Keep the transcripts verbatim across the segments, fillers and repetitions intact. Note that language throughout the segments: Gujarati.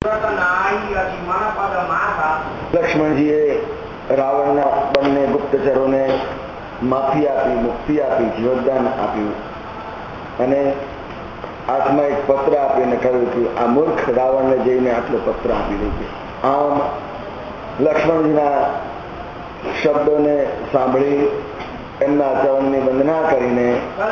લક્ષ્મણજીએ રાવણના બંને ગુપ્તચરોને માફી આપી, મુક્તિ આપી, જીવતદાન આપ્યું અને હાથમાં એક પત્ર આપીને કહ્યું કે આ મૂર્ખ રાવણને જઈને આટલો પત્ર આપી દેજે. આમ લક્ષ્મણજીના શબ્દોને સાંભળી એમના ચરણની વંદના કરીને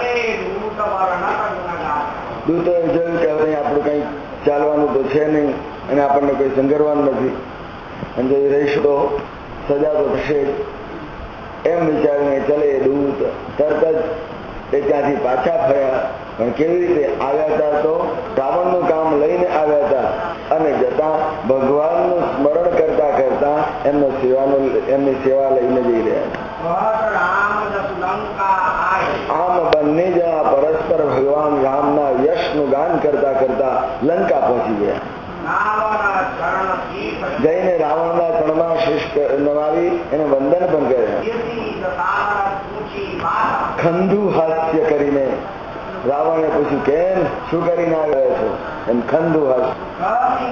દૂતોએ જોયું કે હવે આપણું કંઈ ચાલવાનું તો છે નહીં અને આપણને કંઈ સંઘરવાનું નથી અને જો રહીશ તો સજા તો થશે એમ વિચારીને ચલે દૂત તરત જ એ ત્યાંથી પાછા ફર્યા. પણ કેવી રીતે આવ્યા હતા? તો રાવણનું કામ લઈને આવ્યા હતા અને જતા ભગવાનનું સ્મરણ કરતા કરતા એમનો સેવાનું એમની સેવા લઈને જઈ રહ્યા હતા. આમ બંને જણા પરસ્પર ભગવાન રામના યશનું ગાન કરતા કરતા લંકા પહોંચી ગયા. જઈને રાવણના ચરણમાં શીશ નમાવી એને વંદન પણ કર્યા. ખંડુ હાસ્ય કરીને રાવણે પૂછ્યું, કેમ શું કરીને આવ્યા છો? એમ ખંડુ હાસ્ય.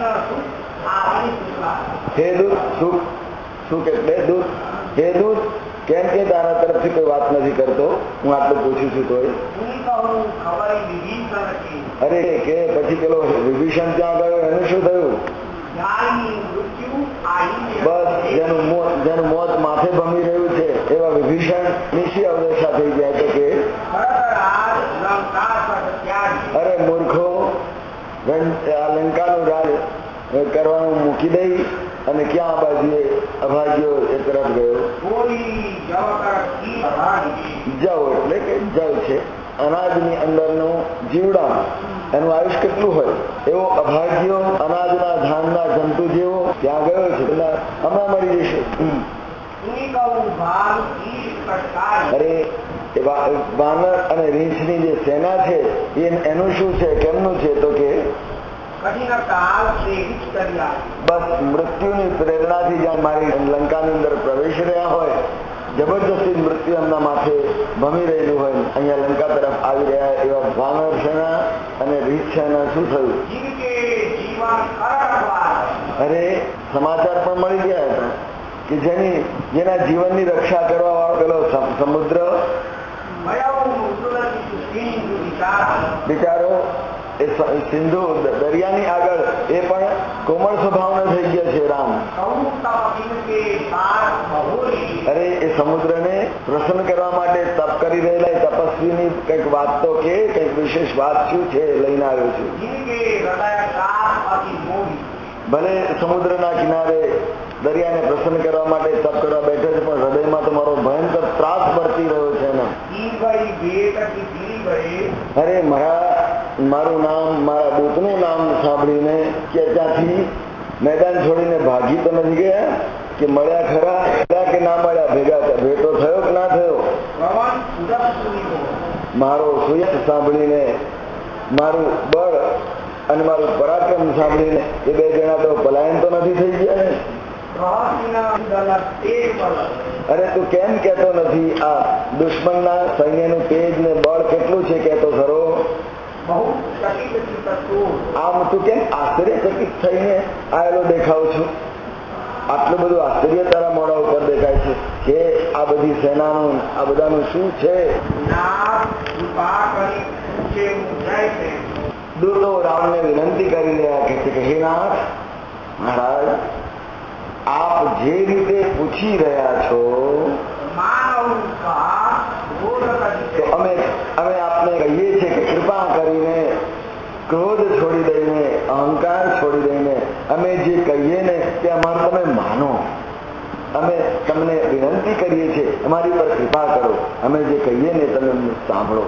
હે દૂત, સુખ સુખ એટલે દૂત. હે દૂત, કેમ કે તારા તરફથી કોઈ વાત નથી કરતો? હું આટલું પૂછું છું તોય. અરે કે પછી પેલો વિભીષણ ત્યાં ગયો એનું શું થયું? બસ જેનું જેનું મોત માથે ભમી રહ્યું છે એવા વિભીષણ નીચી અવદશા થઈ જાય તો કે અરે મૂર્ખો, આ લંકાનું રાજ કરવાનું મૂકી દઈ અને ક્યાં બાજુએ અભાગ્યો એ તરફ ગયો. જવ એટલે કે જવ છે અનાજની અંદરનું જીવડા, એનું આયુષ કેટલું હોય એવો અભાગ્યો અનાજના ધાનના જંતુ જેવો ત્યાં ગયો છે. હમણાં મરી જશે. અરે વાનર અને રીંછની જે સેના છે એનું શું છે, કેમનું છે? તો કે બસ મૃત્યુની પ્રેરણાથી જ્યાં મારી લંકાની અંદર પ્રવેશ રહ્યા હોય, જબરજસ્તી મૃત્યુ એમના માથે ભમી રહેલું હોય, અહીંયા લંકા તરફ આવી રહ્યા એવા વાનર સેના અને રીંછ સેના શું થયું? અરે સમાચાર પણ મળી ગયા હતા કે જેની જેના જીવનની રક્ષા કરવા વાળો પેલો સમુદ્ર બિચારો એ સિંધુ દરિયાની આગળ એ પણ કોમળ સ્વભાવનો થઈ ગયો છે રામ. અરે એ સમુદ્રને પ્રસન્ન કરવા માટે તપ કરી રહેલા તપસ્વીની કંઈક વાત તો કે કંઈક વિશેષ વાત શું છે લઈને આવ્યો છે. ભલે સમુદ્રના કિનારે દરિયાને પ્રસન્ન કરવા માટે તપ કરવા બેઠો છે પણ હૃદયમાં તો મારો ભયંકર ત્રાસ વર્તી રહ્યો છે ને. અરે મારા મારું નામ મારા દૂતનું નામ સાંભળીને કે ત્યાંથી મેદાન છોડીને ભાગી તો નથી ગયા કે મળ્યા ખરા કે ના મળ્યા? ભેગા ભેટો થયો કે ના થયો? મારો સુયશ સાંભળીને, મારું બળ અને મારું પરાક્રમ સાંભળીને એ બે જણા તો પલાયન તો નથી થઈ ગયા ને? અરે તું કેમ કેતો નથી આ દુશ્મનના સૈન્યનું તેજ ને બળ કેટલું છે કેતો ખરો? આમ તું કેમ આશ્ચર્યચકિત થઈને આવેલો દેખાવ છું? આટલું બધું આશ્ચર્ય તારા મોઢા ઉપર દેખાય છે કે આ બધી સેનાનું આ બધાનું શું છે? દૂતો રાવણને વિનંતી કરી રહ્યા કે હે નાથ મહારાજ, આપ જે રીતે પૂછી રહ્યા છો તો અમે અમે આપને કહીએ છીએ કે કૃપા કરીને ક્રોધ છોડી દઈને, અહંકાર છોડી દઈને અમે જે કહીએ ને તે અમારું તમે માનો. અમે તમને વિનંતી કરીએ છીએ અમારી પર કૃપા કરો, અમે જે કહીએ ને તમે સાંભળો.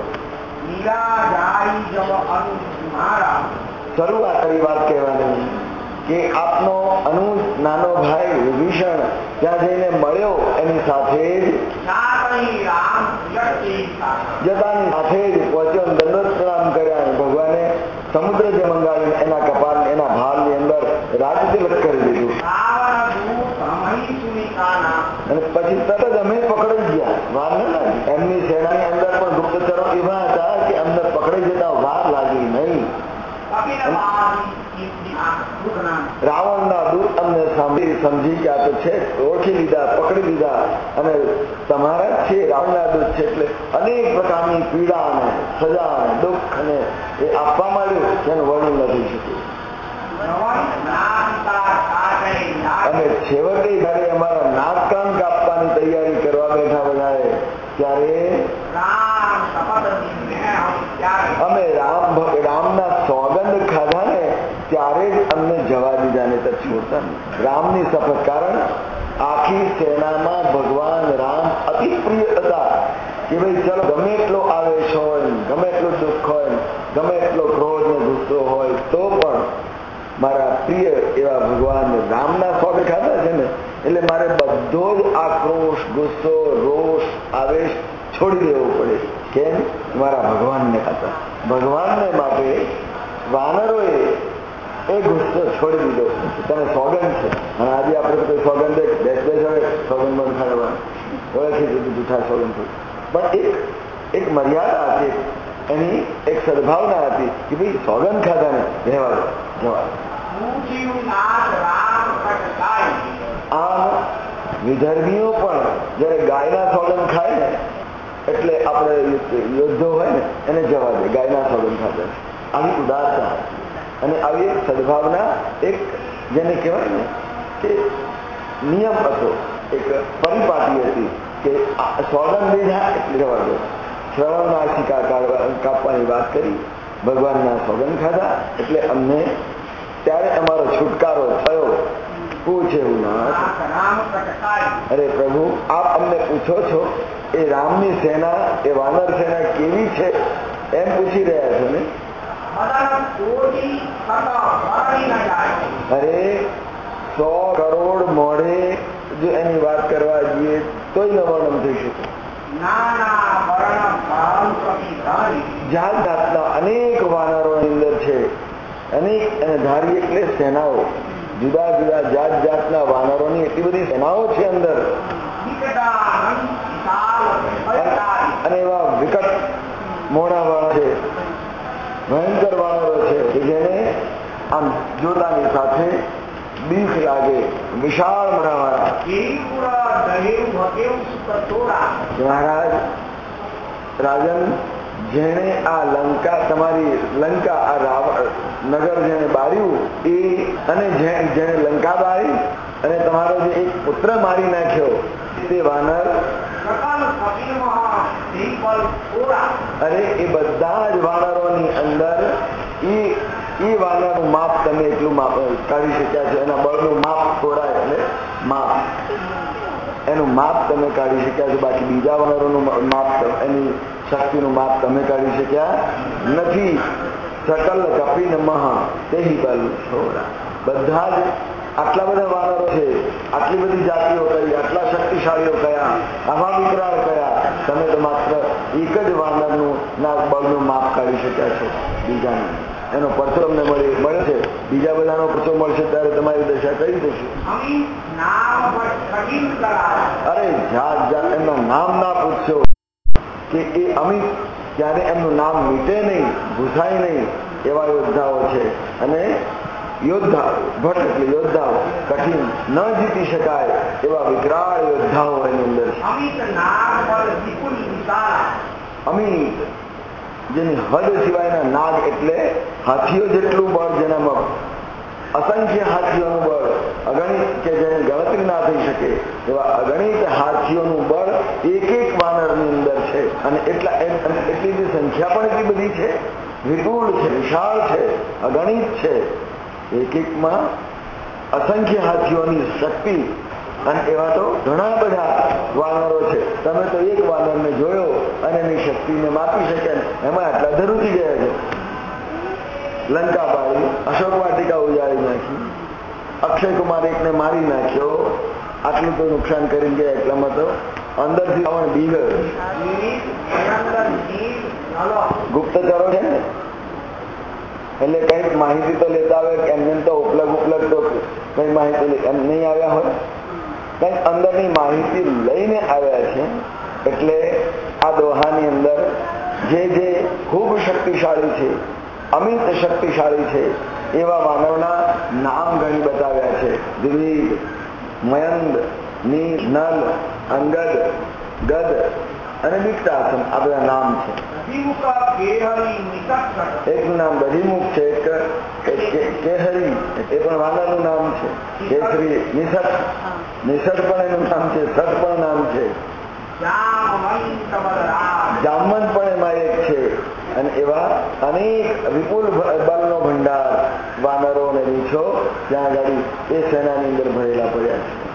શરૂઆત કરી વાત કહેવાની કે આપનો અનુજ નાનો ભાઈ વિભીષણ ત્યાં જઈને મળ્યો એની સાથે જતાની સાથે જ પહોંચ્યો, દંડોત પ્રણામ કર્યા. ભગવાને સમુદ્ર જે મંગાવીને એના કપાળ એના ભાલની અંદર રાજતિલક કરી દીધું અને પછી તરત જ અમે પકડાઈ ગયા. વાર ન લાગી. એમની સેનાની અંદર પણ ગુપ્તચરો એવા હતા કે અમને પકડાઈ જતા વાર લાગી નહીં. રાવણના દૂત અમને સાંભળી સમજી કે આ તો છે, ઓળખી લીધા, પકડી લીધા અને તમારા જ છે, રાવણના દૂત છે. એટલે અનેક પ્રકારની પીડા અને સજા અને દુઃખ અને એ આપવા માંડ્યું જેનું વર્ણન નથી શક્યું. અને છેવટે જયારે અમારા નાક કાન કાપવાની તૈયારી કરવા બેઠા બધાએ ત્યારે અમે રામ રામના સોગંદ ખાધા ને ત્યારે જ અમને જવા દીધા, ને તો છોડતા રામની શપથ. કારણ આખી સેનામાં ભગવાન રામ અતિ પ્રિય હતા કે ભાઈ ચલો ગમે એટલો આવેશ હોય, ગમે એટલું દુઃખ હોય, ગમે એટલો ક્રોધ ને ગુસ્સો હોય, તો પણ મારા પ્રિય એવા ભગવાન રામના સોગંદ ખાધા છે ને એટલે મારે બધો જ આક્રોશ, ગુસ્સો, રોષ, આવેશ છોડી દેવો પડે. કેમ? મારા ભગવાનને ખાતા. ભગવાનને માટે વાનરોએ એ ગુસ્સો છોડી દીધો. તને સોગંદ છે. અને આજે આપણે તો કોઈ સોગંદ બેસ બેસ હોય સોગંદ બંધ ખાવાનું ઓળખી દીધું જૂઠા સોગંદ. પણ એક એક મર્યાદા હતી, એની એક સદભાવના હતી કે ભાઈ સોગંદ ખાધા ને રહેવા જવા. આમ વિધર્મીઓ પણ જયારે ગાયના સોગંદ ખાય ને એટલે આપણે યોદ્ધો હોય ને એને જવા દે, ગાયના સોગંદ ખાધા. આવી ઉદારતા અને આવી એક સદભાવના, એક જેને કહેવાય ને કે નિયમ હતો, એક પરિપાટી હતી કે સોગંદ લીધા એટલે જવા દો. શ્રવણ નાસિકા કાપવાની વાત કરી, ભગવાનના સોગંદ ખાધા એટલે અમને ત્યારે અમારો છુટકારો થયો. પૂછે એવું ના. અરે પ્રભુ, આપ અમને પૂછો છો એ રામની સેના, એ વાનર સેના કેવી છે એમ પૂછી રહ્યા છો ને? અરે સો કરોડ મોઢે જો એની વાત કરવા જઈએ તોય ન વર્ણન થઈ શકે. જાત જાતના અનેક વાનરોની અંદર છે. અનેક અને ધારી એટલે સેનાઓ, જુદા જુદા જાત જાતના વાનરોની એટલી બધી સેનાઓ છે અંદર. અને એવા વિકટ મોઢા વાળા છે, ભયંકર વાનરો છે કે જેને આમ જોતાની સાથે બીક લાગે. વિશાળ મોઢા વાળા. મહારાજ રાજન, જેણે આ લંકા, તમારી લંકા, આ રાવણ નગર જેને બાળ્યું એ, અને જેને લંકા બાળી અને તમારો જે એક પુત્ર મારી નાખ્યો તે વાનર, અરે એ બધા જ વાનરોની અંદર એ એ વાનરનું માપ તમે એટલું માપ કાઢી શક્યા છો. એના બળનું માપ ખોરાય એટલે માપ, એનું માપ તમે કાઢી શક્યા છો. બાકી બીજા વાનરોનું માપ, એની શક્તિનું માપ તમે કાઢી શક્યા નથી. સકલ કપિન મહા તેહી બલ છોરા. બધા જ આટલા બધા વાનરો છે, આટલી બધી જાતિઓ કઈ, આટલા શક્તિશાળીઓ કયા, આવા વિકરાળ કયા, તમે તો માત્ર એક જ વાનરનું ના બળનું માપ કાઢી શક્યા છો. બીજાનું એનો પરચો તમને મળે મળે છે. બીજા બધાનો પરચો મળશે ત્યારે તમારી દશા કઈ થશે? અરે જાત જાત એમના નામ ના પૂછશો કે એ અમિત, ત્યારે એમનું નામ મીટે નહીં, ભૂસાય નહીં એવા યોદ્ધાઓ છે. અને યોદ્ધા ભટ્ટ એટલે યોદ્ધાઓ, કઠિન ન જીતી શકાય એવા વિકરાળ યોદ્ધાઓ એની અંદર છે. અમિત જેની હદ સિવાયના નાગ એટલે હાથીઓ જેટલું બળ, જેનામાં અસંખ્ય હાથીઓનું બળ અગણિત, કે જેની ગણતરી ના થઈ શકે એવા અગણિત હાથીઓનું બળ એક એક વાનરની અંદર છે. અને એટલા એટલી બધી સંખ્યા પણ એટલી બધી છે, વિપુલ છે, વિશાળ છે, અગણિત છે. એક એકમાં અસંખ્ય હાથીઓની શક્તિ. અને એવા તો ઘણા બધા વાનરો છે. તમે તો એક વાનરને જોયો અને એની શક્તિને માપી શકે ને એમાં આટલા ધરુજી ગયા છે. લંકા બાળી, અશોક વાટિકા ઉજાડી નાખી, અક્ષય કુમાર એકને મારી નાખ્યો, આટલું તો નુકસાન કરી ગયા. એટલામાં તો અંદરથી આવણ બી ગયો. ગુપ્તચરો છે ને એટલે કઈક માહિતી તો લેતા આવે, એમને તો ઉપલબ્ધ ઉપલબ્ધ તો કઈ માહિતી એમ નહીં આવ્યા હોય, કઈક અંદરની માહિતી લઈને આવ્યા છે. એટલે આ દોહાની અંદર જે જે ખૂબ શક્તિશાળી છે, અમિત શક્તિશાળી છે, એવા વાનરના નામ ગણી બતાવ્યા છે. દ્વિવિધ, મયંદ, ની, નલ, અંગદ, ગદ અને વિકટાસન આ બધા નામ છે. એકનું નામ દધિમુખ છે, એક કેહરી એ પણ વાનરનું નામ છે. કેસરી, નિસટ નિસટ પણ એનું નામ છે. સટ પણ નામ છે. જામવંત પણ એમાં એક છે. અને એવા અનેક વિપુલ બલનો ભંડાર વાનરો અને રીછો ત્યાં આગળ એ સેનાની અંદર ભરેલા પડ્યા છે.